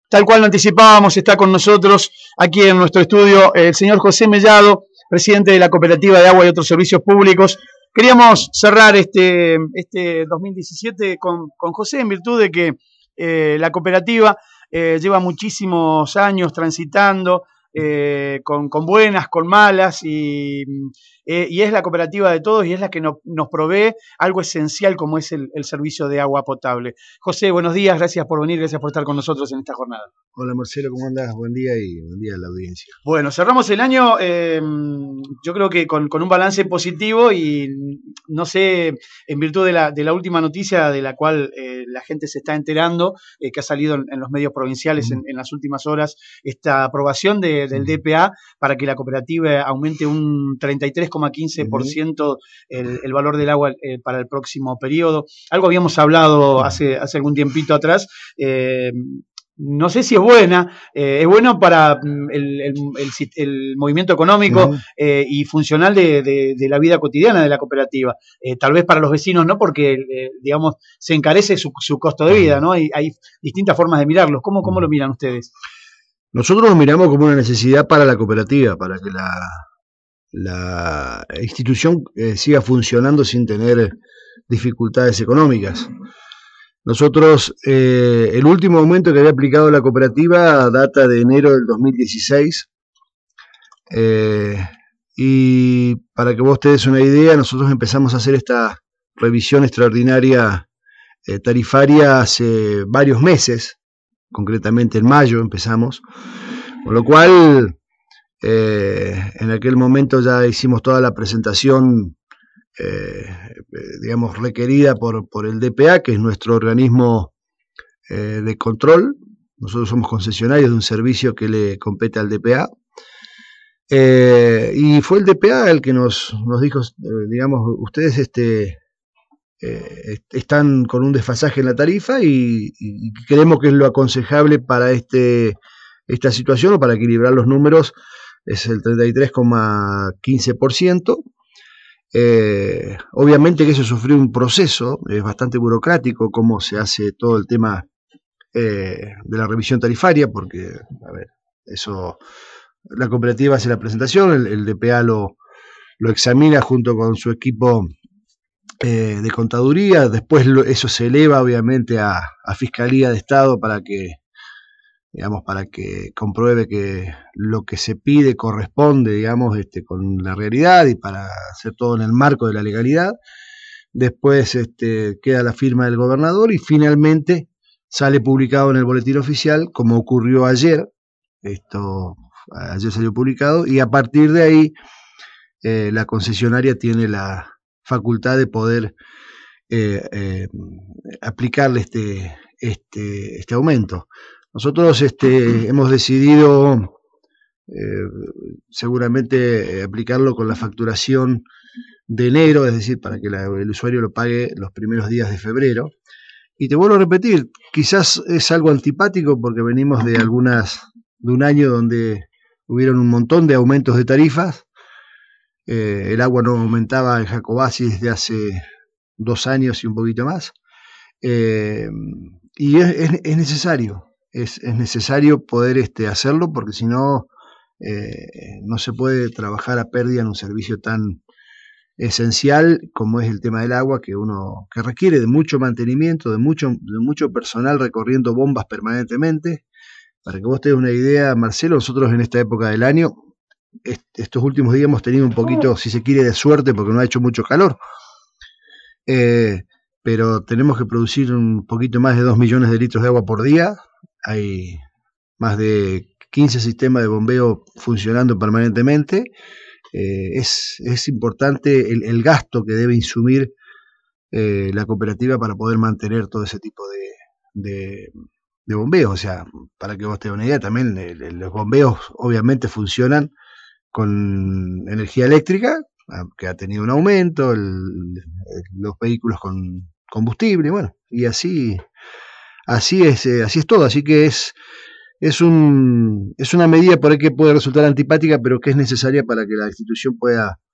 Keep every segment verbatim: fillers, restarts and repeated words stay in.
Tal cual lo anticipábamos, está con nosotros aquí en nuestro estudio el señor José Mellado, presidente de la Cooperativa de Agua y otros Servicios Públicos. Queríamos cerrar este, este dos mil diecisiete con, con José en virtud de que eh, la cooperativa eh, lleva muchísimos años transitando eh, con, con buenas, con malas y, eh, y es la cooperativa de todos y es la que no, nos provee algo esencial como es el, el servicio de agua potable. José, buenos días, gracias por venir, gracias por estar con nosotros en esta jornada. Hola Marcelo, ¿cómo andás? Buen día y buen día a la audiencia. Bueno, cerramos el año eh, yo creo que con, con un balance positivo y no sé, en virtud de la, de la última noticia de la cual eh, la gente se está enterando, eh, que ha salido en, en los medios provinciales en, en las últimas horas, esta aprobación de, del D P A para que la cooperativa aumente un treinta y tres coma quince por ciento el, el valor del agua eh, para el próximo periodo. Algo habíamos hablado hace, hace algún tiempito atrás. Eh, No sé si es buena, eh, es bueno para el, el, el, el movimiento económico uh-huh. eh, y funcional de, de, de la vida cotidiana de la cooperativa. Eh, tal vez para los vecinos no, porque, eh, digamos, se encarece su, su costo de vida, ¿no? Hay, hay distintas formas de mirarlos. ¿Cómo, cómo lo miran ustedes? Nosotros lo miramos como una necesidad para la cooperativa, para que la, la institución eh, siga funcionando sin tener dificultades económicas. Nosotros, eh, el último aumento que había aplicado la cooperativa data de enero del dos mil dieciséis, eh, y para que vos te des una idea, nosotros empezamos a hacer esta revisión extraordinaria eh, tarifaria hace varios meses, concretamente en mayo empezamos, con lo cual eh, en aquel momento ya hicimos toda la presentación Eh, digamos requerida por, por el D P A, que es nuestro organismo eh, de control. Nosotros somos concesionarios de un servicio que le compete al D P A, eh, y fue el D P A el que nos, nos dijo, eh, digamos, ustedes este, eh, están con un desfasaje en la tarifa y, y creemos que es lo aconsejable para este, esta situación o para equilibrar los números, es el treinta y tres coma quince por ciento. Eh, obviamente que eso sufrió un proceso, es bastante burocrático cómo se hace todo el tema eh, de la revisión tarifaria, porque, a ver, eso, la cooperativa hace la presentación, el, el D P A lo, lo examina junto con su equipo eh, de contaduría, después lo, eso se eleva obviamente a, a Fiscalía de Estado para que, digamos, para que compruebe que lo que se pide corresponde, digamos, este, con la realidad y para hacer todo en el marco de la legalidad. Después este, queda la firma del gobernador y finalmente sale publicado en el boletín oficial, como ocurrió ayer. Esto ayer salió publicado y a partir de ahí eh, la concesionaria tiene la facultad de poder eh, eh, aplicarle este, este, este aumento. Nosotros este, hemos decidido eh, seguramente eh, aplicarlo con la facturación de enero, es decir, para que la, el usuario lo pague los primeros días de febrero. Y te vuelvo a repetir, quizás es algo antipático porque venimos de algunas de un año donde hubieron un montón de aumentos de tarifas. Eh, el agua no aumentaba en Jacobasi desde hace dos años y un poquito más. Eh, y es, es, es necesario. Es, es necesario poder este, hacerlo porque si no, eh, no se puede trabajar a pérdida en un servicio tan esencial como es el tema del agua, que uno que requiere de mucho mantenimiento, de mucho, de mucho personal recorriendo bombas permanentemente. Para que vos te des una idea, Marcelo, nosotros en esta época del año, est estos últimos días hemos tenido un poquito, si se quiere, de suerte porque no ha hecho mucho calor. Eh, pero tenemos que producir un poquito más de dos millones de litros de agua por día. Hay más de quince sistemas de bombeo funcionando permanentemente. Eh, es, es importante el, el gasto que debe insumir eh, la cooperativa para poder mantener todo ese tipo de, de, de bombeos. O sea, para que vos te des una idea, también el, el, los bombeos obviamente funcionan con energía eléctrica, que ha tenido un aumento, el, el, los vehículos con combustible, bueno, y así... Así es, eh, así es todo, así que es, es, un, es una medida por ahí que puede resultar antipática, pero que es necesaria para que la institución pueda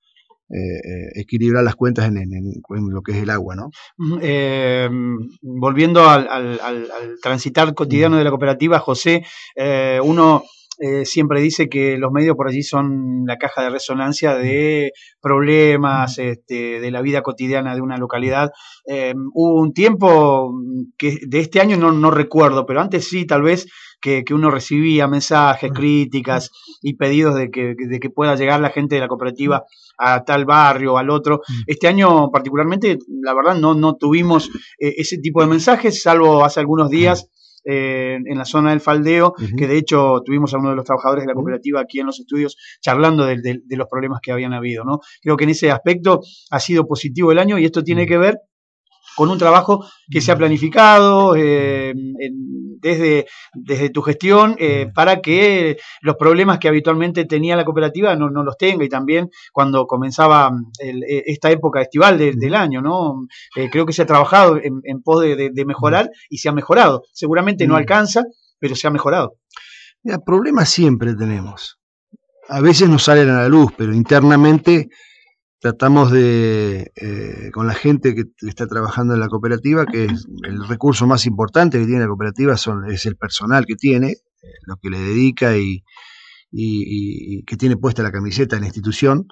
eh, equilibrar las cuentas en, en, en lo que es el agua, ¿no? Eh, volviendo al, al, al, al transitar cotidiano de la cooperativa, José, eh, uno eh, siempre dice que los medios por allí son la caja de resonancia de problemas, este, de la vida cotidiana de una localidad. Eh, hubo un tiempo que de este año no, no recuerdo, pero antes sí, tal vez, que, que uno recibía mensajes, críticas y pedidos de que, de que pueda llegar la gente de la cooperativa a tal barrio, al otro. Este año particularmente, la verdad, no, no tuvimos eh, ese tipo de mensajes, salvo hace algunos días eh, en la zona del Faldeo, uh-huh. que de hecho tuvimos a uno de los trabajadores de la cooperativa aquí en los estudios charlando de, de, de los problemas que habían habido, ¿no? Creo que en ese aspecto ha sido positivo el año y esto tiene que ver con un trabajo que se ha planificado eh, en, desde, desde tu gestión eh, para que los problemas que habitualmente tenía la cooperativa no, no los tenga, y también cuando comenzaba el, esta época estival de, del año, ¿no? Eh, creo que se ha trabajado en, en pos de, de, de mejorar y se ha mejorado. Seguramente no alcanza, pero se ha mejorado. Mira, problemas siempre tenemos. A veces nos salen a la luz, pero internamente tratamos de, eh, con la gente que está trabajando en la cooperativa, que es el recurso más importante que tiene la cooperativa son, es el personal que tiene, eh, lo que le dedica y, y, y que tiene puesta la camiseta en la institución.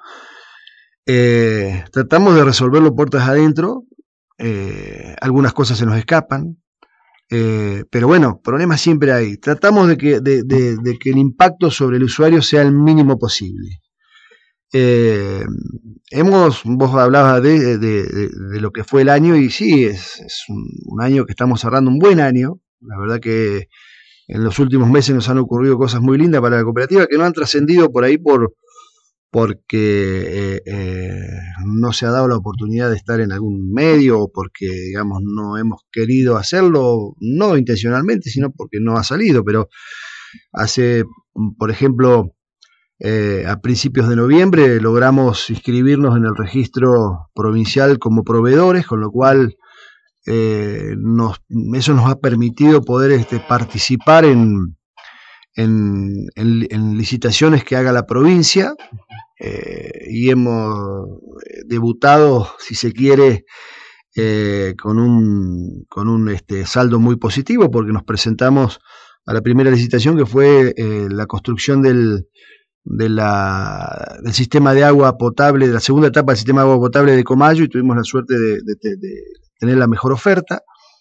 Eh, tratamos de resolverlo puertas adentro, eh, algunas cosas se nos escapan, eh, pero bueno, problemas siempre hay. Tratamos de que, de, de, de que el impacto sobre el usuario sea el mínimo posible. Eh, hemos, vos hablabas de, de, de, de lo que fue el año y sí, es, es un, un año que estamos cerrando, un buen año. La verdad que en los últimos meses nos han ocurrido cosas muy lindas para la cooperativa que no han trascendido por ahí por porque eh, eh, no se ha dado la oportunidad de estar en algún medio o porque, digamos, no hemos querido hacerlo, no intencionalmente, sino porque no ha salido. Pero hace, por ejemplo, Eh, a principios de noviembre logramos inscribirnos en el registro provincial como proveedores, con lo cual eh, nos, eso nos ha permitido poder este, participar en, en, en, en licitaciones que haga la provincia, eh, y hemos debutado, si se quiere, eh, con un, con un este, saldo muy positivo, porque nos presentamos a la primera licitación, que fue eh, la construcción del De la, del sistema de agua potable, de la segunda etapa del sistema de agua potable de Comayo, y tuvimos la suerte de, de, de tener la mejor oferta.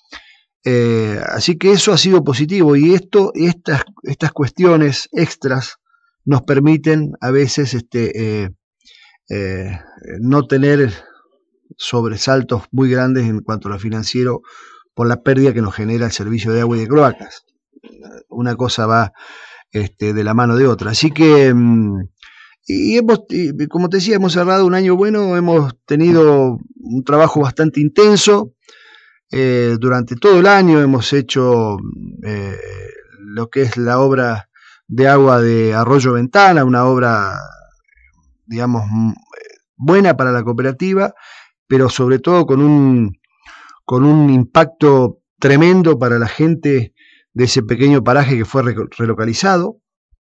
Eh, así que eso ha sido positivo, y esto, estas, estas cuestiones extras nos permiten a veces este, eh, eh, no tener sobresaltos muy grandes en cuanto a lo financiero por la pérdida que nos genera el servicio de agua y de cloacas. Una cosa va Este, de la mano de otra. Así que, y hemos, y como te decía, hemos cerrado un año bueno, hemos tenido un trabajo bastante intenso, eh, durante todo el año hemos hecho eh, lo que es la obra de agua de Arroyo Ventana, una obra, digamos, buena para la cooperativa, pero sobre todo con un, con un impacto tremendo para la gente de ese pequeño paraje que fue relocalizado.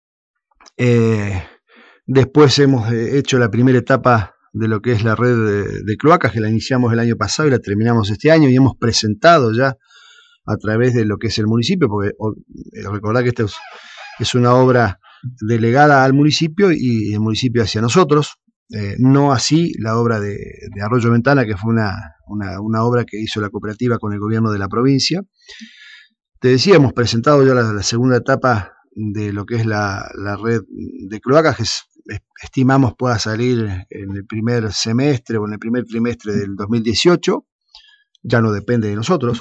Eh, después hemos hecho la primera etapa de lo que es la red de, de cloacas, que la iniciamos el año pasado y la terminamos este año, y hemos presentado ya a través de lo que es el municipio, porque recordad que esta es, es una obra delegada al municipio y el municipio hacia nosotros, eh, no así la obra de, de Arroyo Ventana, que fue una, una, una obra que hizo la cooperativa con el gobierno de la provincia. Te decía, hemos presentado ya la, la segunda etapa de lo que es la, la red de cloacas, que es, estimamos pueda salir en el primer semestre o en el primer trimestre del dos mil dieciocho, ya no depende de nosotros.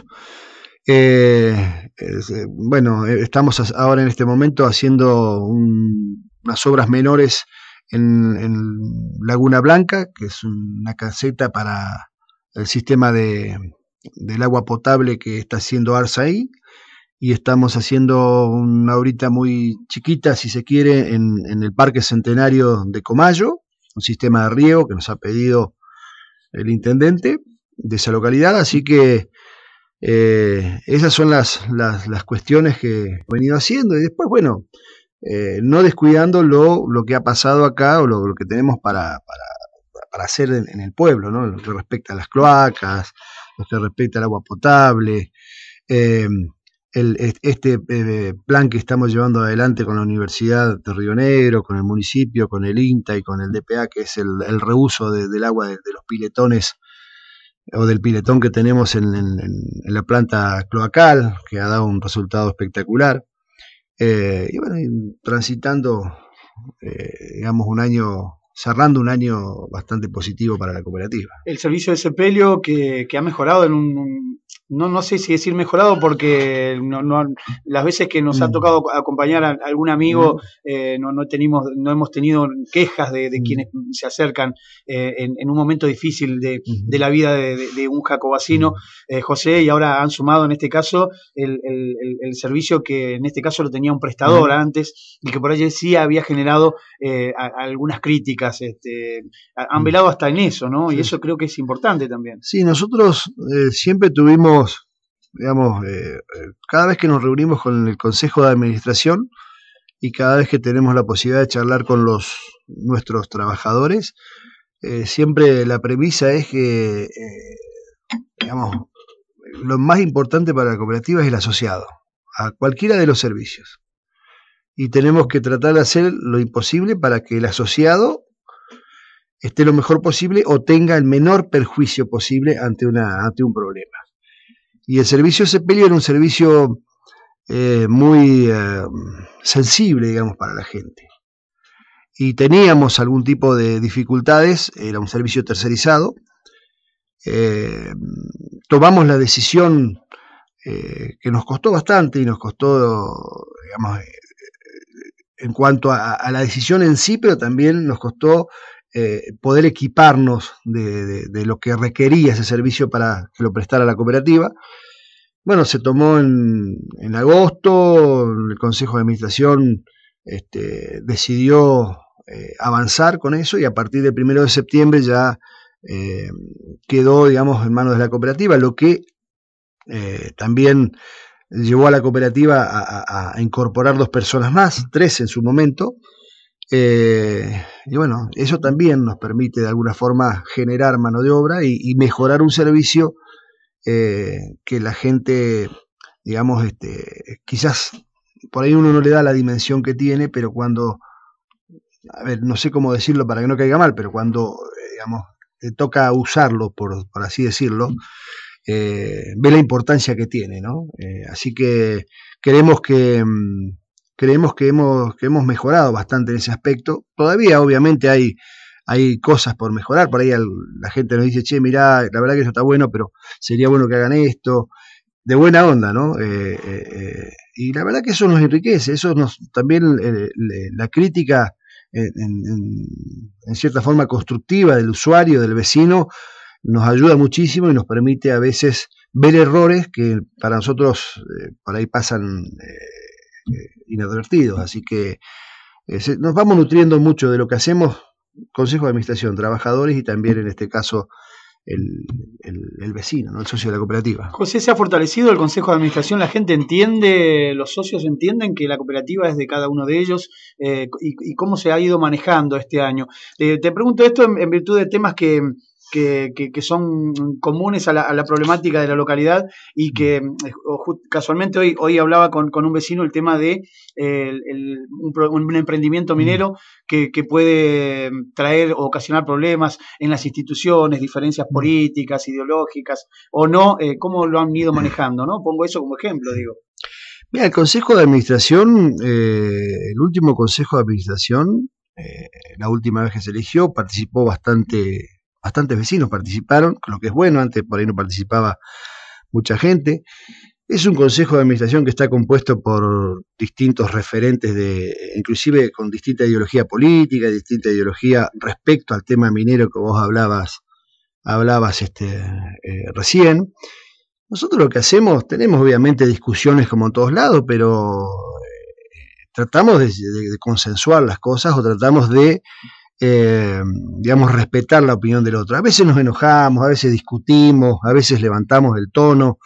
Eh, es, bueno, estamos ahora en este momento haciendo un, unas obras menores en, en Laguna Blanca, que es una caseta para el sistema de, del agua potable que está haciendo ARSA ahí. Y estamos haciendo una obrita muy chiquita, si se quiere, en, en el Parque Centenario de Comayo, un sistema de riego que nos ha pedido el intendente de esa localidad. Así que eh, esas son las, las, las cuestiones que he venido haciendo. Y después, bueno, eh, no descuidando lo, lo que ha pasado acá o lo, lo que tenemos para, para, para hacer en, en el pueblo, ¿no? Lo que respecta a las cloacas, lo que respecta al agua potable, eh, el, este eh, plan que estamos llevando adelante con la Universidad de Río Negro, con el municipio, con el INTA y con el D P A, que es el, el reuso de, del agua de, de los piletones o del piletón que tenemos en, en, en la planta cloacal, que ha dado un resultado espectacular. Eh, y bueno, y transitando, eh, digamos, un año, cerrando un año bastante positivo para la cooperativa. El servicio de sepelio que, que ha mejorado en un, un no, no sé si decir mejorado porque no, no, las veces que nos mm. ha tocado acompañar a algún amigo mm. eh, no, no, tenemos, no hemos tenido quejas de, de mm. quienes se acercan eh, en, en un momento difícil de, mm. de la vida de, de, de un jacobacino, eh, José, y ahora han sumado en este caso el, el, el, el servicio que en este caso lo tenía un prestador mm. antes y que por allí sí había generado eh, a, a algunas críticas, este, han velado hasta en eso, ¿no? Sí. Y eso creo que es importante también. Sí, nosotros eh, siempre tuvimos digamos, eh, cada vez que nos reunimos con el Consejo de Administración y cada vez que tenemos la posibilidad de charlar con los nuestros trabajadores, eh, siempre la premisa es que, eh, digamos, lo más importante para la cooperativa es el asociado, a cualquiera de los servicios. Y tenemos que tratar de hacer lo imposible para que el asociado esté lo mejor posible o tenga el menor perjuicio posible ante, una, ante un problema. Y el servicio de sepelio era un servicio eh, muy eh, sensible, digamos, para la gente. Y teníamos algún tipo de dificultades, era un servicio tercerizado. Eh, tomamos la decisión eh, que nos costó bastante y nos costó, digamos, eh, en cuanto a, a la decisión en sí, pero también nos costó eh, poder equiparnos de, de, de lo que requería ese servicio para que lo prestara la cooperativa. Bueno, se tomó en, en agosto, el Consejo de Administración este, decidió eh, avanzar con eso y a partir del primero de septiembre ya eh, quedó, digamos, en manos de la cooperativa, lo que eh, también llevó a la cooperativa a, a, a incorporar dos personas más, tres en su momento, eh, y bueno, eso también nos permite de alguna forma generar mano de obra y, y mejorar un servicio eh, que la gente, digamos, este, quizás por ahí uno no le da la dimensión que tiene, pero cuando, a ver, no sé cómo decirlo para que no caiga mal, pero cuando, digamos, te toca usarlo, por, por así decirlo, eh, ve la importancia que tiene, ¿no? Eh, así que creemos que mmm, creemos que hemos, que hemos mejorado bastante en ese aspecto. Todavía, obviamente, hay, hay cosas por mejorar. Por ahí el, la gente nos dice, che, mirá, la verdad que eso está bueno, pero sería bueno que hagan esto. De buena onda, ¿no? Eh, eh, y la verdad que eso nos enriquece. Eso nos también eh, la crítica en, en, en cierta forma constructiva del usuario, del vecino, nos ayuda muchísimo y nos permite a veces ver errores que para nosotros eh, por ahí pasan eh, eh, inadvertidos. Así que eh, se, nos vamos nutriendo mucho de lo que hacemos, Consejo de Administración, trabajadores y también en este caso el, el, el vecino, ¿no? El socio de la cooperativa. José, ¿se ha fortalecido el Consejo de Administración? ¿La gente entiende, los socios entienden que la cooperativa es de cada uno de ellos? Eh, y, ¿Y cómo se ha ido manejando este año? Eh, te pregunto esto en, en virtud de temas que... Que, que, que son comunes a la, a la problemática de la localidad y que casualmente hoy, hoy hablaba con, con un vecino el tema de eh, el, el, un, un emprendimiento minero que, que puede traer o ocasionar problemas en las instituciones, diferencias políticas, ideológicas o no, eh, cómo lo han ido manejando, ¿no? Pongo eso como ejemplo, digo. Mira, el Consejo de Administración, eh, el último Consejo de Administración, eh, la última vez que se eligió, participó bastante bastantes vecinos participaron, lo que es bueno, antes por ahí no participaba mucha gente. Es un consejo de administración que está compuesto por distintos referentes, de, inclusive con distinta ideología política, distinta ideología respecto al tema minero que vos hablabas, hablabas este, eh, recién. Nosotros lo que hacemos, tenemos obviamente discusiones como en todos lados, pero eh, tratamos de, de, de consensuar las cosas o tratamos de Eh, digamos, respetar la opinión del otro. A veces nos enojamos, a veces discutimos, a veces levantamos el tono,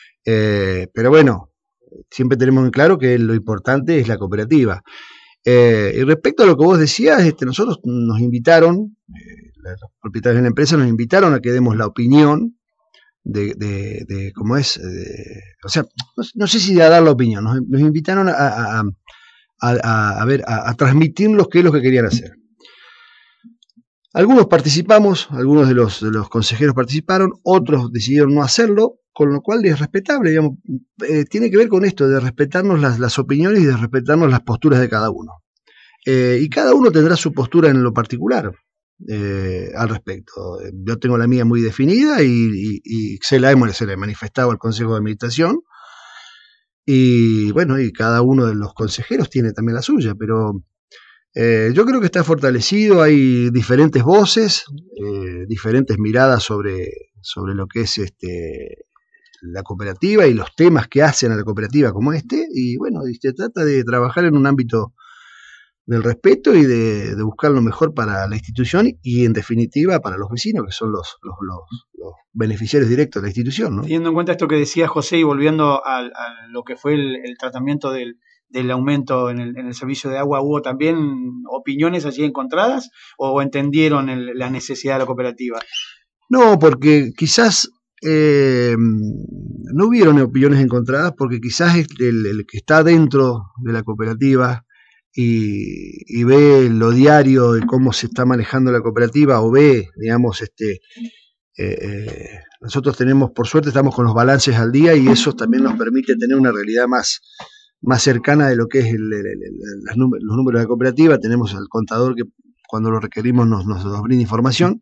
eh, pero bueno, siempre tenemos en claro que lo importante es la cooperativa. Eh, y respecto a lo que vos decías, este, nosotros nos invitaron, eh, los propietarios de la empresa nos invitaron a que demos la opinión de, de, de cómo es, de, o sea, no, no sé si a dar la opinión, nos, nos invitaron a, a, a, a, a ver, a, a transmitirnos qué es lo que querían hacer. Algunos participamos, algunos de los, de los consejeros participaron, otros decidieron no hacerlo, con lo cual es respetable, digamos, eh, tiene que ver con esto, de respetarnos las, las opiniones y de respetarnos las posturas de cada uno. Eh, y cada uno tendrá su postura en lo particular eh, al respecto. Yo tengo la mía muy definida y, y, y se, la he, se la he manifestado al Consejo de Administración, y bueno, y cada uno de los consejeros tiene también la suya, pero Eh, yo creo que está fortalecido, hay diferentes voces, eh, diferentes miradas sobre, sobre lo que es este, la cooperativa y los temas que hacen a la cooperativa como este, y bueno, se trata de trabajar en un ámbito del respeto y de, de buscar lo mejor para la institución y en definitiva para los vecinos, que son los, los, los, los beneficiarios directos de la institución, ¿no? Teniendo en cuenta esto que decía José y volviendo a, a lo que fue el, el tratamiento del del aumento en el, en el servicio de agua, ¿hubo también opiniones allí encontradas o entendieron el, la necesidad de la cooperativa? No, porque quizás eh, no hubieron opiniones encontradas, porque quizás el, el que está dentro de la cooperativa y, y ve lo diario de cómo se está manejando la cooperativa, o ve, digamos, este eh, eh, nosotros tenemos, por suerte, estamos con los balances al día y eso también nos permite tener una realidad más más cercana de lo que es el, el, el, el, los números de la cooperativa. Tenemos al contador que cuando lo requerimos nos, nos, nos brinda información,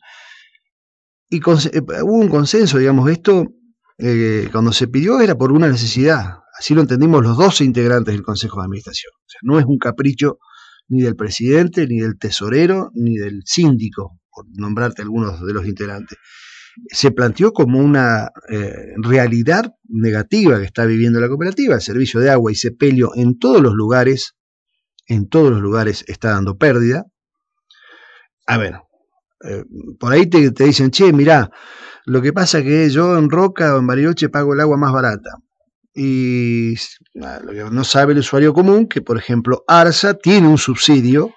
y con, eh, hubo un consenso, digamos, esto eh, cuando se pidió era por una necesidad, así lo entendimos los doce integrantes del Consejo de Administración, o sea, no es un capricho ni del presidente, ni del tesorero, ni del síndico, por nombrarte algunos de los integrantes. Se planteó como una eh, realidad negativa que está viviendo la cooperativa. El servicio de agua y sepelio en todos los lugares, en todos los lugares está dando pérdida. A ver, eh, por ahí te, te dicen, che, mirá, lo que pasa es que yo en Roca o en Bariloche pago el agua más barata. Y lo que no sabe el usuario común, que por ejemplo ARSA tiene un subsidio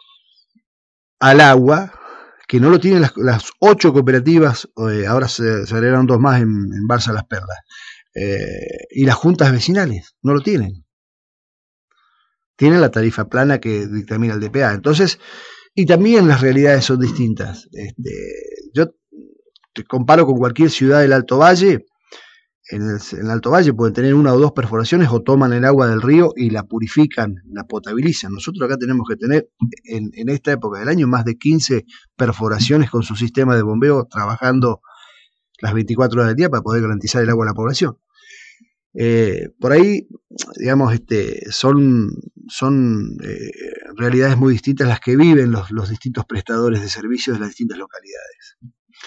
al agua que no lo tienen las, las ocho cooperativas, eh, ahora se, se agregaron dos más en, en Barça Las Perlas, eh, y las juntas vecinales no lo tienen. Tienen la tarifa plana que dictamina el D P A. Entonces, y también las realidades son distintas. Este, yo te comparo con cualquier ciudad del Alto Valle. En el, en el Alto Valle pueden tener una o dos perforaciones o toman el agua del río y la purifican, la potabilizan. Nosotros acá tenemos que tener en, en esta época del año más de quince perforaciones con su sistema de bombeo trabajando las veinticuatro horas del día para poder garantizar el agua a la población. Eh, por ahí, digamos, este, son, son eh, realidades muy distintas las que viven los, los distintos prestadores de servicios de las distintas localidades.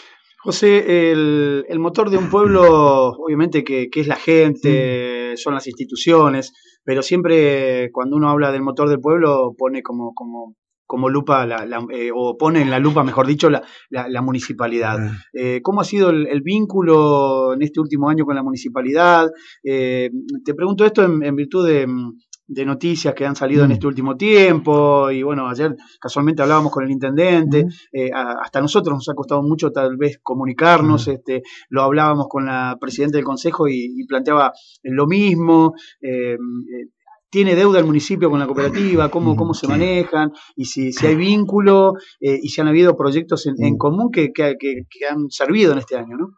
José, el, el motor de un pueblo, obviamente que, que es la gente, son las instituciones, pero siempre cuando uno habla del motor del pueblo pone como, como, como lupa, la, la, eh, o pone en la lupa, mejor dicho, la, la, la municipalidad. Eh, ¿Cómo ha sido el, el vínculo en este último año con la municipalidad? Eh, te pregunto esto en, en virtud de... de noticias que han salido mm. en este último tiempo, y bueno, ayer casualmente hablábamos con el intendente, mm. eh, a, hasta a nosotros nos ha costado mucho tal vez comunicarnos, mm. este, lo hablábamos con la presidenta del consejo y, y planteaba lo mismo, eh, eh, ¿tiene deuda el municipio con la cooperativa? ¿Cómo, cómo se manejan? Y si, si hay vínculo, eh, y si han habido proyectos en, en común que, que, que, que han servido en este año, ¿no?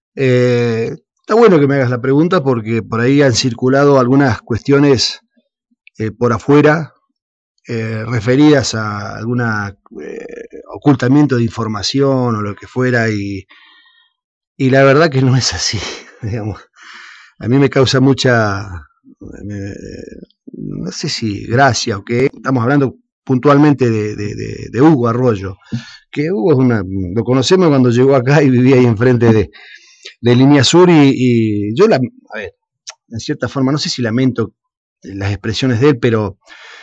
Eh, está bueno que me hagas la pregunta porque por ahí han circulado algunas cuestiones Eh, por afuera, eh, referidas a algún eh, ocultamiento de información o lo que fuera, y, y la verdad que no es así, digamos. A mí me causa mucha, me, no sé si gracia o qué, estamos hablando puntualmente de, de, de, de Hugo Arroyo, que Hugo es una, lo conocemos cuando llegó acá y vivía ahí enfrente de, de Línea Sur, y, y yo, la, a ver, en cierta forma, no sé si lamento las expresiones de él, pero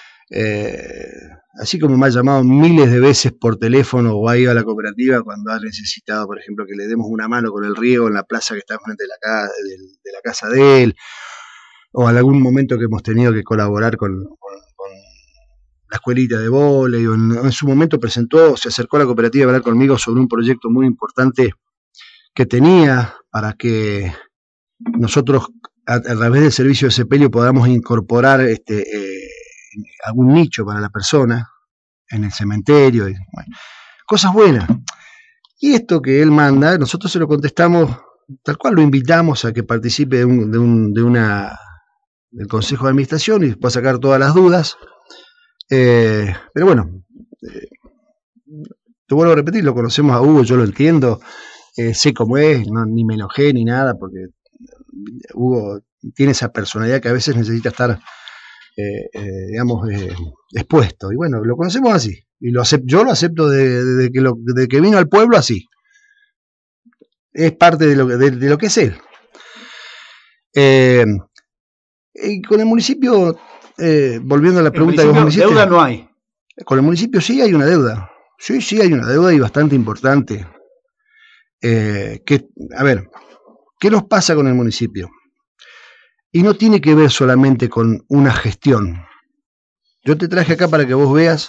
eh, así como me ha llamado miles de veces por teléfono o ha ido a la cooperativa cuando ha necesitado, por ejemplo, que le demos una mano con el riego en la plaza que está frente de la, casa, de, de la casa de él, o en algún momento que hemos tenido que colaborar con, con, con la escuelita de vóley, o en, en su momento presentó, se acercó a la cooperativa a hablar conmigo sobre un proyecto muy importante que tenía para que nosotros a, a través del servicio de sepelio podamos incorporar este, eh, algún nicho para la persona en el cementerio, y, bueno, cosas buenas. Y esto que él manda, nosotros se lo contestamos, tal cual lo invitamos a que participe de, un, de, un, de una del Consejo de Administración y pueda sacar todas las dudas. Eh, pero bueno, eh, te vuelvo a repetir, lo conocemos a Hugo, yo lo entiendo, eh, sé cómo es, no, ni me enojé ni nada, porque Hugo tiene esa personalidad que a veces necesita estar, eh, eh, digamos, eh, expuesto. Y bueno, lo conocemos así. Y lo acepto, yo lo acepto de, de, de, que lo, de que vino al pueblo así. Es parte de lo, de, de lo que es él. Eh, y con el municipio, eh, volviendo a la pregunta que vos me hiciste, deuda no hay. Con el municipio sí hay una deuda. Sí, sí hay una deuda y bastante importante. Eh, que, a ver, ¿qué nos pasa con el municipio? Y no tiene que ver solamente con una gestión. Yo te traje acá para que vos veas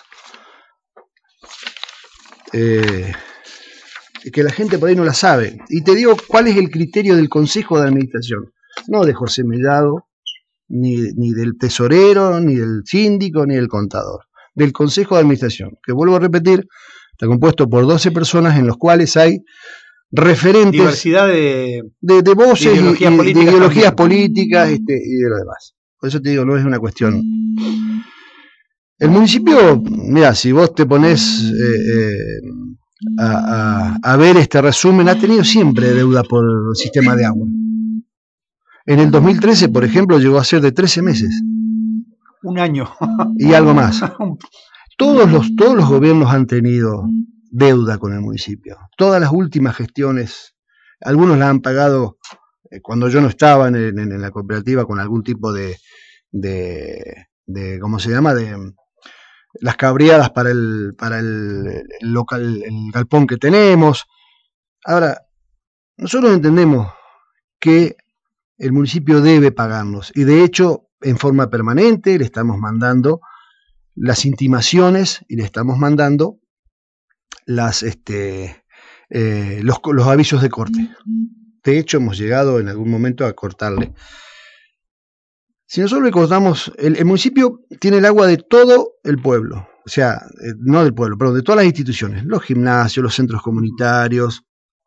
eh, que la gente por ahí no la sabe. Y te digo cuál es el criterio del Consejo de Administración. No de José Mellado, ni, ni del tesorero, ni del síndico, ni del contador. Del Consejo de Administración, que vuelvo a repetir, está compuesto por doce personas en los cuales hay referentes, diversidad de, de, de voces de ideologías y, políticas, de ideologías políticas este, y de lo demás. Por eso te digo, no es una cuestión. El municipio, mira, si vos te ponés eh, eh, a, a, a ver este resumen, ha tenido siempre deuda por el sistema de agua. En el dos mil trece, por ejemplo, llegó a ser de trece meses. Un año. Y algo más. Todos los, todos los gobiernos han tenido deuda con el municipio. Todas las últimas gestiones, algunos la han pagado eh, cuando yo no estaba en, en, en la cooperativa con algún tipo de, de, de, ¿cómo se llama? De las cabriadas para el, para el, el local, el galpón que tenemos. Ahora, nosotros entendemos que el municipio debe pagarnos y de hecho en forma permanente le estamos mandando las intimaciones y le estamos mandando las, este, eh, los, los avisos de corte. De hecho, hemos llegado en algún momento a cortarle. Si nosotros le cortamos, el, el municipio tiene el agua de todo el pueblo, o sea, eh, no del pueblo, perdón, de todas las instituciones, los gimnasios, los centros comunitarios.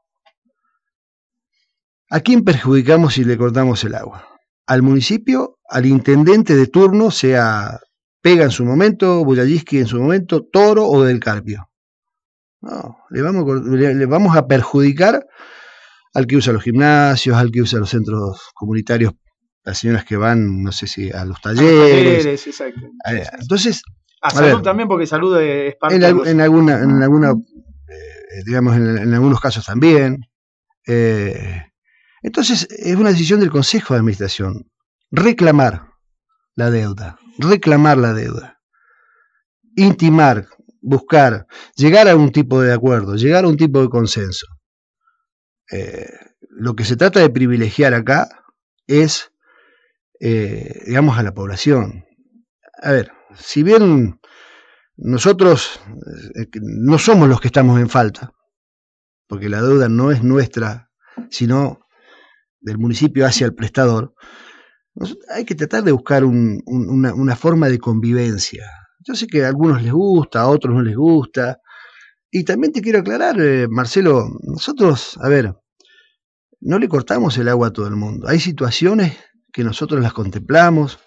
¿A quién perjudicamos si le cortamos el agua? Al municipio, al intendente de turno, sea Pega en su momento, Buyayiski en su momento, Toro o Del Carpio. No, le vamos, le, le vamos a perjudicar al que usa los gimnasios, al que usa los centros comunitarios, las señoras que van, no sé si a los talleres. A los talleres, exacto. Entonces, a, a salud ver, también, porque salud es parte en, de los... en alguna, en alguna eh, digamos, en, en algunos casos también. Eh, entonces, es una decisión del Consejo de Administración reclamar la deuda, reclamar la deuda, intimar, buscar, llegar a un tipo de acuerdo, llegar a un tipo de consenso. Eh, lo que se trata de privilegiar acá es, eh, digamos, a la población. A ver, si bien nosotros eh, no somos los que estamos en falta, porque la deuda no es nuestra, sino del municipio hacia el prestador, hay que tratar de buscar un, un, una, una forma de convivencia. Yo sé que a algunos les gusta, a otros no les gusta. Y también te quiero aclarar, eh, Marcelo, nosotros, a ver, no le cortamos el agua a todo el mundo. Hay situaciones que nosotros las contemplamos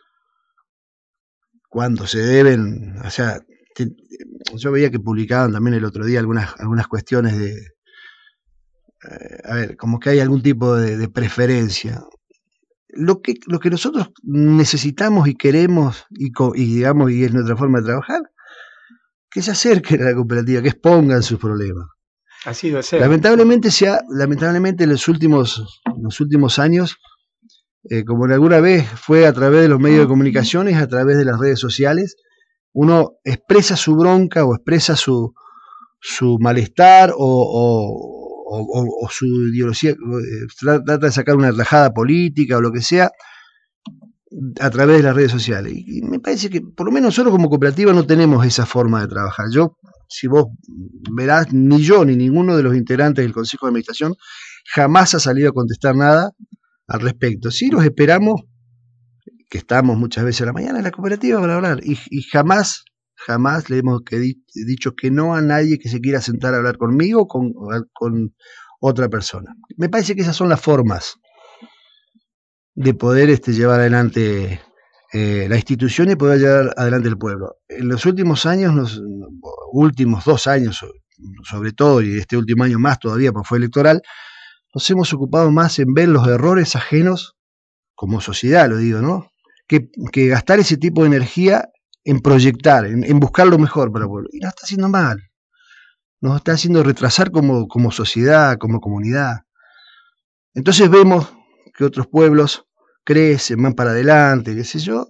cuando se deben, o sea, te, yo veía que publicaban también el otro día algunas, algunas cuestiones de, eh, a ver, como que hay algún tipo de, de preferencia. Lo que, lo que nosotros necesitamos y queremos, y, y digamos, y es nuestra forma de trabajar, que se acerquen a la cooperativa, que expongan sus problemas. Así debe ser. Lamentablemente, se ha, lamentablemente en los últimos, los últimos años, eh, como en alguna vez fue a través de los medios de comunicaciones, a través de las redes sociales, uno expresa su bronca o expresa su, su malestar o, o O, o, o su ideología, eh, trata de sacar una rajada política o lo que sea, a través de las redes sociales. Y, y me parece que por lo menos nosotros como cooperativa no tenemos esa forma de trabajar. Yo, si vos verás, ni yo ni ninguno de los integrantes del Consejo de Administración jamás ha salido a contestar nada al respecto. Sí los esperamos, que estamos muchas veces a la mañana en la cooperativa para hablar, y, y jamás, jamás le hemos que di, dicho que no a nadie que se quiera sentar a hablar conmigo o con, con otra persona. Me parece que esas son las formas de poder este, llevar adelante eh, la institución y poder llevar adelante el pueblo. En los últimos años, los últimos dos años sobre todo, y este último año más todavía porque fue electoral, nos hemos ocupado más en ver los errores ajenos, como sociedad lo digo, ¿no? Que, que gastar ese tipo de energía en proyectar, en, en buscar lo mejor para el pueblo. Y nos está haciendo mal, nos está haciendo retrasar como, como sociedad, como comunidad. Entonces vemos que otros pueblos crecen, van para adelante, qué sé yo,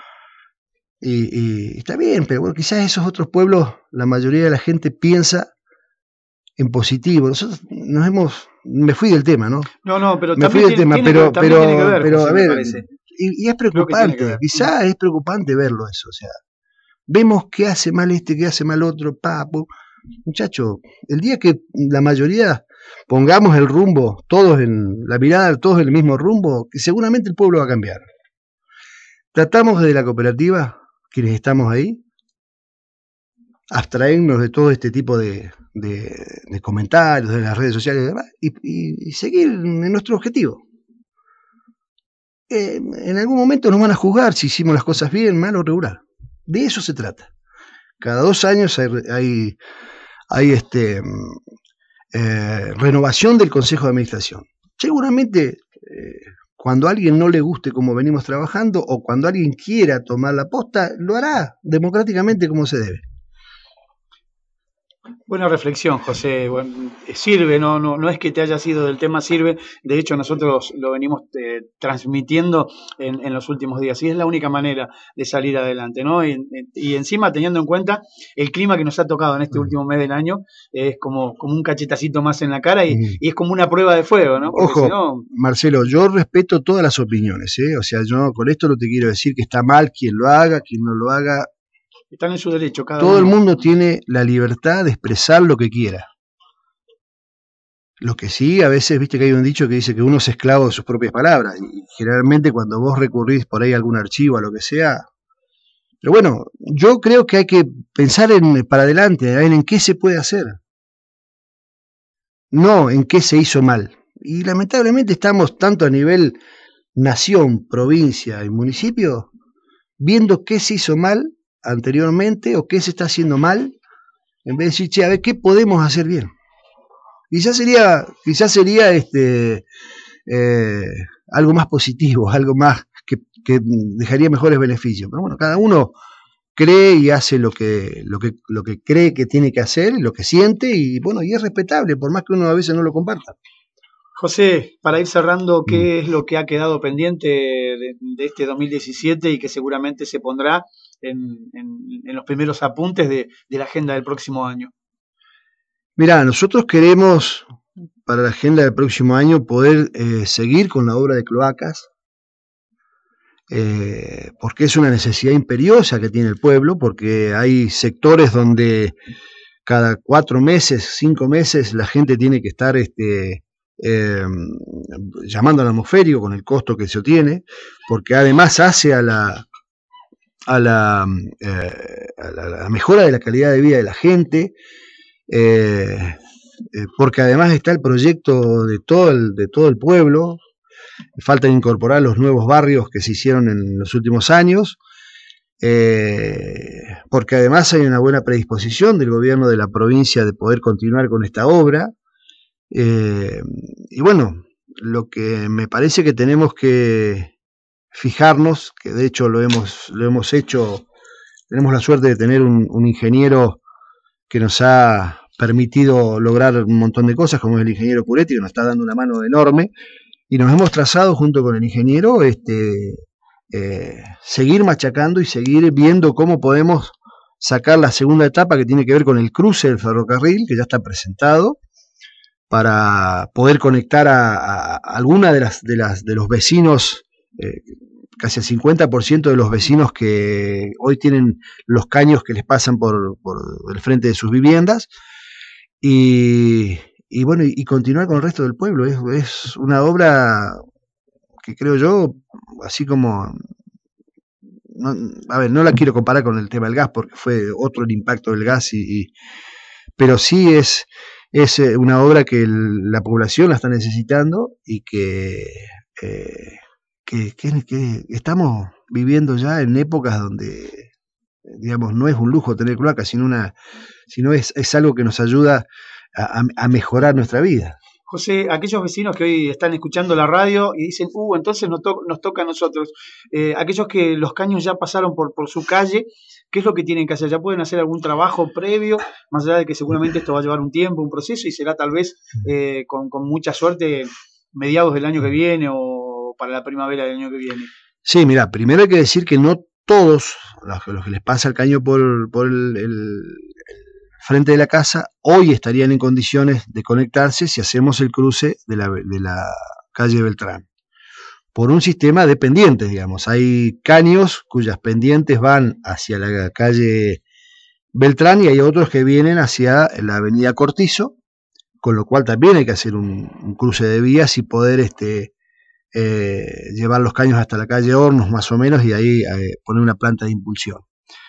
y, y está bien, pero bueno, quizás esos otros pueblos, la mayoría de la gente piensa en positivo. Nosotros nos hemos, me fui del tema, ¿no? No, no, pero me fui del tema, pero, pero, pero a ver, y, y es preocupante, quizás es preocupante verlo eso, o sea, vemos qué hace mal este, qué hace mal otro, papo. Muchacho, el día que la mayoría pongamos el rumbo, todos en la mirada, todos en el mismo rumbo, que seguramente el pueblo va a cambiar. Tratamos de la cooperativa, quienes estamos ahí, abstraernos de todo este tipo de, de, de comentarios, de las redes sociales y demás, y, y, y seguir en nuestro objetivo. Eh, en algún momento nos van a juzgar si hicimos las cosas bien, mal o regular. De eso se trata. Cada dos años hay, hay, hay este, eh, renovación del Consejo de Administración. Seguramente eh, cuando a alguien no le guste cómo venimos trabajando o cuando alguien quiera tomar la posta, lo hará democráticamente como se debe. Buena reflexión, José. Bueno, sirve, no, no, no es que te haya sido del tema, sirve. De hecho, nosotros lo venimos eh, transmitiendo en, en los últimos días. Y es la única manera de salir adelante, ¿no? Y, y encima, teniendo en cuenta el clima que nos ha tocado en este último mes del año, es como, como un cachetacito más en la cara y, mm. y es como una prueba de fuego, ¿no? Porque Ojo, si no... Marcelo, yo respeto todas las opiniones, ¿eh? O sea, yo con esto no te quiero decir que está mal quien lo haga, quien no lo haga. Están en su derecho cada Todo uno. el mundo tiene la libertad de expresar lo que quiera. Lo que sí, a veces, viste que hay un dicho que dice que uno es esclavo de sus propias palabras. Y generalmente cuando vos recurrís por ahí a algún archivo, a lo que sea. Pero bueno, yo creo que hay que pensar en para adelante, en, en qué se puede hacer. No en qué se hizo mal. Y lamentablemente estamos tanto a nivel nación, provincia y municipio, viendo qué se hizo mal anteriormente o qué se está haciendo mal, en vez de decir, che, a ver, ¿qué podemos hacer bien? Quizás sería, quizás sería este, eh, algo más positivo, algo más que, que dejaría mejores beneficios. Pero bueno, cada uno cree y hace lo que, lo que, lo que cree que tiene que hacer, lo que siente, y bueno, y es respetable, por más que uno a veces no lo comparta. José, para ir cerrando, ¿qué es lo que ha quedado pendiente de, de este dos mil diecisiete y que seguramente se pondrá en, en, en los primeros apuntes de, de la agenda del próximo año? Mirá, nosotros queremos para la agenda del próximo año poder eh, seguir con la obra de cloacas, eh, porque es una necesidad imperiosa que tiene el pueblo, porque hay sectores donde cada cuatro meses, cinco meses, la gente tiene que estar este, eh, llamando al atmosférico con el costo que se obtiene, porque además hace a la, a la, eh, a la, a la mejora de la calidad de vida de la gente, eh, eh, porque además está el proyecto de todo el, de todo el pueblo, falta incorporar los nuevos barrios que se hicieron en los últimos años, eh, porque además hay una buena predisposición del gobierno de la provincia de poder continuar con esta obra, eh, y bueno, lo que me parece que tenemos que fijarnos, que de hecho lo hemos, lo hemos hecho, tenemos la suerte de tener un, un ingeniero que nos ha permitido lograr un montón de cosas, como es el ingeniero Puretti, que nos está dando una mano enorme, y nos hemos trazado junto con el ingeniero este, eh, seguir machacando y seguir viendo cómo podemos sacar la segunda etapa que tiene que ver con el cruce del ferrocarril, que ya está presentado, para poder conectar a, a, a alguna de las, de las de los vecinos eh, casi el cincuenta por ciento de los vecinos que hoy tienen los caños que les pasan por, por el frente de sus viviendas, y, y bueno, y, y continuar con el resto del pueblo. Es, es una obra que creo yo, así como, no, a ver, no la quiero comparar con el tema del gas, porque fue otro el impacto del gas, y, y pero sí es, es una obra que el, la población la está necesitando, y que, eh, que, que, que estamos viviendo ya en épocas donde, digamos, no es un lujo tener cloaca, sino, una, sino es, es algo que nos ayuda a, a mejorar nuestra vida. José, aquellos vecinos que hoy están escuchando la radio y dicen, uh, entonces nos, to nos toca a nosotros, eh, aquellos que los caños ya pasaron por, por su calle, ¿qué es lo que tienen que hacer? ¿Ya pueden hacer algún trabajo previo? Más allá de que seguramente esto va a llevar un tiempo, un proceso, y será tal vez eh, con, con mucha suerte mediados del año que viene o para la primavera del año que viene. Sí, mira, primero hay que decir que no todos los, los que les pasa el caño por, por el, el frente de la casa hoy estarían en condiciones de conectarse si hacemos el cruce de la, de la calle Beltrán, por un sistema de pendientes, digamos. Hay caños cuyas pendientes van hacia la calle Beltrán, y hay otros que vienen hacia la avenida Cortizo, con lo cual también hay que hacer un, un cruce de vías y poder este, eh, llevar los caños hasta la calle Hornos más o menos, y ahí eh, poner una planta de impulsión.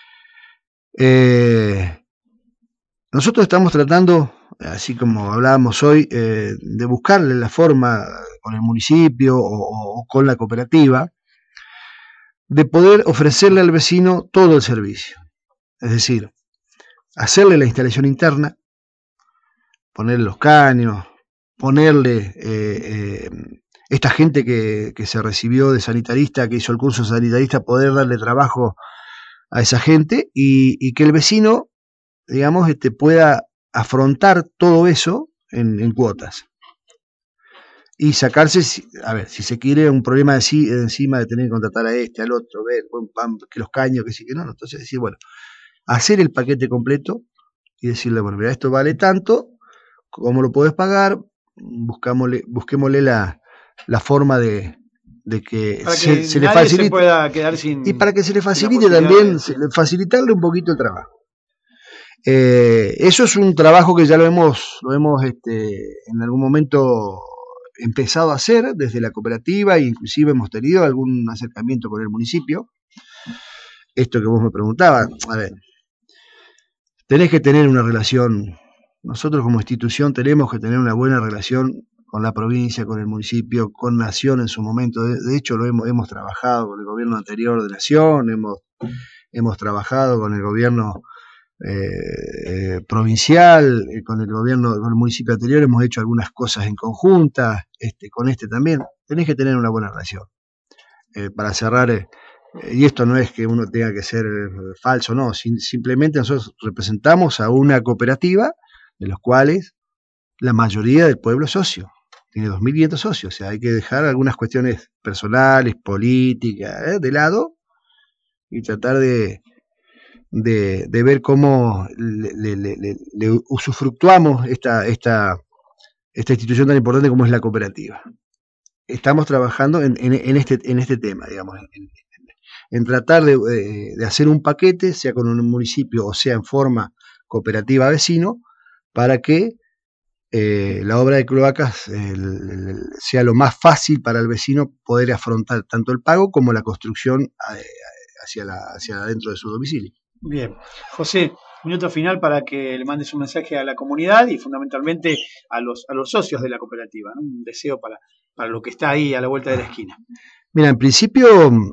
Eh, Nosotros estamos tratando, así como hablábamos hoy, eh, de buscarle la forma con el municipio o, o con la cooperativa de poder ofrecerle al vecino todo el servicio. Es decir, hacerle la instalación interna, ponerle los caños, ponerle eh, eh, esta gente que, que se recibió de sanitarista, que hizo el curso de sanitarista, poder darle trabajo a esa gente, y, y que el vecino, digamos, este, pueda afrontar todo eso en, en cuotas. Y sacarse, a ver, si se quiere un problema de, de encima de tener que contratar a este, al otro, ver, pam, que los caños, que sí, que no, entonces decir, bueno, hacer el paquete completo y decirle, bueno, mira, esto vale tanto, ¿cómo lo puedes pagar? Buscámosle, busquémosle la, la forma de, de que, para se, que se nadie le facilite. Se pueda quedar sin, y para que se le facilite también, de... se le, facilitarle un poquito el trabajo. Eh, eso es un trabajo que ya lo hemos, lo hemos este, en algún momento empezado a hacer desde la cooperativa, e inclusive hemos tenido algún acercamiento con el municipio. Esto que vos me preguntabas, a ver, tenés que tener una relación, nosotros como institución tenemos que tener una buena relación con la provincia, con el municipio, con Nación en su momento. De, de hecho, lo hemos, hemos trabajado con el gobierno anterior de Nación, hemos, hemos trabajado con el gobierno Eh, eh, provincial, eh, con el gobierno, con el municipio anterior, hemos hecho algunas cosas en conjunta, este, con este también. Tenés que tener una buena relación. Eh, para cerrar, eh, y esto no es que uno tenga que ser eh, falso, no, sin, simplemente nosotros representamos a una cooperativa de los cuales la mayoría del pueblo es socio. Tiene dos mil quinientos socios, o sea, hay que dejar algunas cuestiones personales, políticas, eh, de lado, y tratar de De, de ver cómo le, le, le, le usufructuamos esta, esta, esta institución tan importante como es la cooperativa. Estamos trabajando en, en, en, este, en este tema, digamos, en, en tratar de, de hacer un paquete, sea con un municipio o sea en forma cooperativa vecino, para que eh, la obra de cloacas eh, sea lo más fácil para el vecino poder afrontar tanto el pago como la construcción hacia, la, hacia adentro de su domicilio. Bien, José, minuto final para que le mandes un mensaje a la comunidad y fundamentalmente a los, a los socios de la cooperativa, ¿no? Un deseo para, para lo que está ahí a la vuelta de la esquina. Mira, en principio,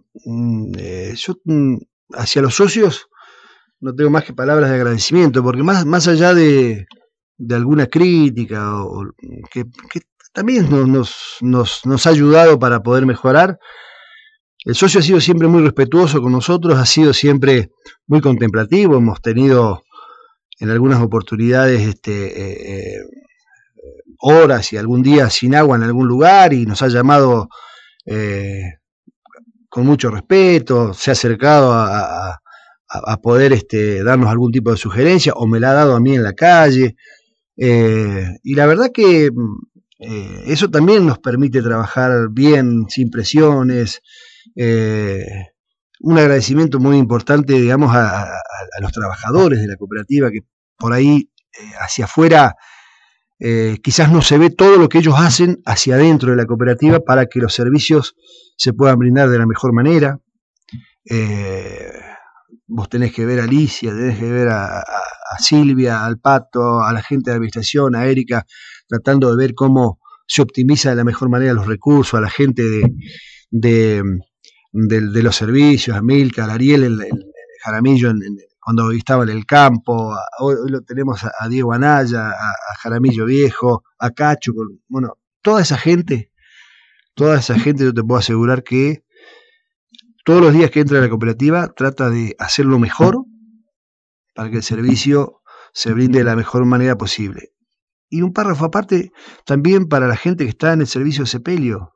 eh, yo hacia los socios no tengo más que palabras de agradecimiento, porque más, más allá de, de alguna crítica, o, que, que también nos, nos, nos ha ayudado para poder mejorar, el socio ha sido siempre muy respetuoso con nosotros, ha sido siempre muy contemplativo. Hemos tenido en algunas oportunidades este, eh, horas y algún día sin agua en algún lugar, y nos ha llamado eh, con mucho respeto, se ha acercado a, a, a poder este, darnos algún tipo de sugerencia, o me la ha dado a mí en la calle. Eh, y la verdad que eh, eso también nos permite trabajar bien, sin presiones, eh, un agradecimiento muy importante, digamos, a, a, a los trabajadores de la cooperativa, que por ahí eh, hacia afuera eh, quizás no se ve todo lo que ellos hacen hacia adentro de la cooperativa para que los servicios se puedan brindar de la mejor manera. Eh, vos tenés que ver a Alicia, tenés que ver a, a, a Silvia, al Pato, a la gente de administración, a Erika, tratando de ver cómo se optimiza de la mejor manera los recursos, a la gente de, de, de, de los servicios, a Milka, a Ariel, el, el Jaramillo en, en, cuando estaba en el campo, a, hoy, hoy lo tenemos a, a Diego Anaya, a, a Jaramillo Viejo, a Cacho, con, bueno, toda esa gente, toda esa gente yo te puedo asegurar que todos los días que entra a la cooperativa trata de hacerlo mejor para que el servicio se brinde de la mejor manera posible. Y un párrafo aparte también para la gente que está en el servicio de sepelio,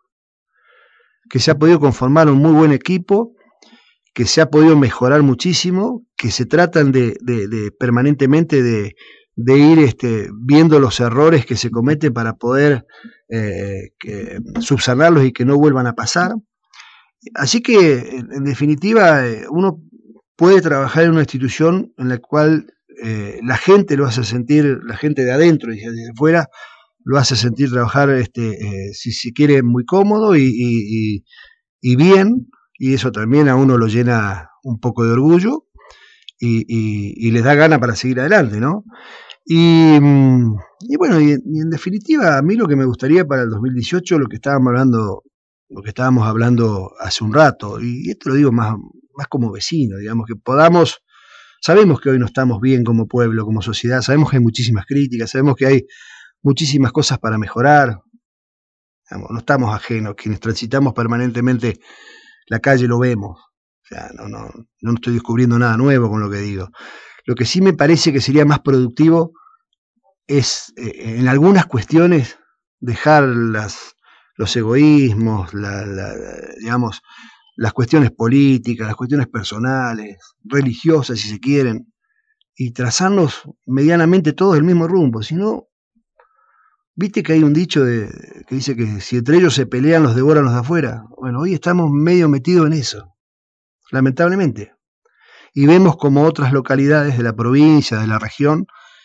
que se ha podido conformar un muy buen equipo, que se ha podido mejorar muchísimo, que se tratan de, de, de permanentemente de, de ir este, viendo los errores que se cometen para poder eh, que, subsanarlos y que no vuelvan a pasar. Así que, en definitiva, uno puede trabajar en una institución en la cual eh, la gente lo hace sentir, la gente de adentro y de afuera, lo hace sentir trabajar, este, eh, si se quiere, muy cómodo y, y, y bien, y eso también a uno lo llena un poco de orgullo y, y, y les da gana para seguir adelante, ¿no? Y, y bueno, y, y en definitiva, a mí lo que me gustaría para el dos mil dieciocho, lo que estábamos hablando lo que estábamos hablando hace un rato, y esto lo digo más, más como vecino, digamos, que podamos, sabemos que hoy no estamos bien como pueblo, como sociedad, sabemos que hay muchísimas críticas, sabemos que hay muchísimas cosas para mejorar, digamos, no estamos ajenos, quienes transitamos permanentemente la calle lo vemos, o sea, no, no, no estoy descubriendo nada nuevo con lo que digo. Lo que sí me parece que sería más productivo es, eh, en algunas cuestiones, dejar las los egoísmos, la, la, digamos, las cuestiones políticas, las cuestiones personales, religiosas si se quieren, y trazarnos medianamente todos el mismo rumbo. Si no, viste que hay un dicho de, que dice que si entre ellos se pelean los devoran los de afuera. Bueno, hoy estamos medio metidos en eso, lamentablemente. Y vemos como otras localidades de la provincia, de la región,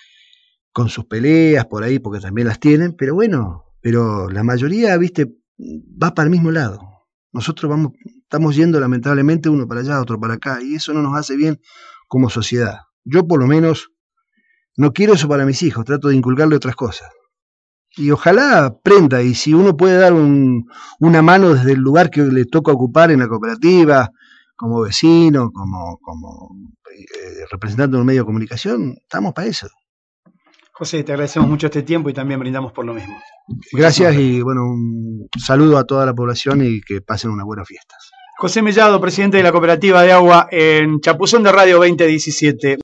con sus peleas por ahí, porque también las tienen, pero bueno, pero la mayoría, viste, va para el mismo lado. Nosotros vamos, estamos yendo lamentablemente uno para allá, otro para acá, y eso no nos hace bien como sociedad. Yo por lo menos no quiero eso para mis hijos, trato de inculcarle otras cosas. Y ojalá aprenda, y si uno puede dar un, una mano desde el lugar que le toca ocupar en la cooperativa, como vecino, como, como eh, representante de un medio de comunicación, estamos para eso. José, te agradecemos mucho este tiempo y también brindamos por lo mismo. Gracias y bueno, un saludo a toda la población y que pasen unas buenas fiestas. José Mellado, presidente de la Cooperativa de Agua en Chapuzón de Radio veinte diecisiete.